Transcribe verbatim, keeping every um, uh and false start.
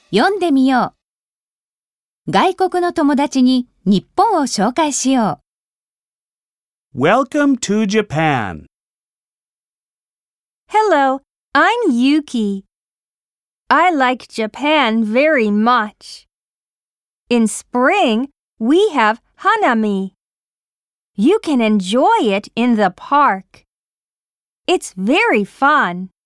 読んでみよう。外国の友達に日本を紹介しよう。Welcome to Japan. Hello, I'm Yuki. I like Japan very much. In spring, we have Hanami. You can enjoy it in the park. It's very fun.